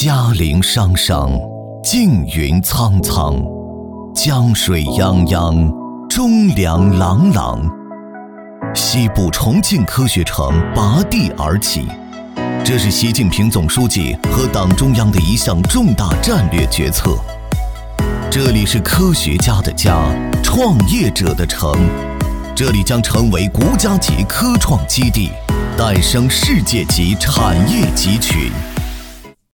嘉陵汤汤，静云苍苍，江水泱泱，中粮朗朗。西部重庆科学城拔地而起，这是习近平总书记和党中央的一项重大战略决策。这里是科学家的家，创业者的城，这里将成为国家级科创基地，诞生世界级产业集群。